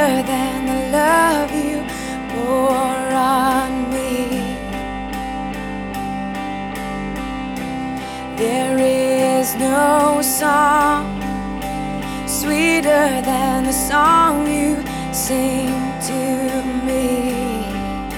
than the love you pour on me. There is no song sweeter than the song you sing to me.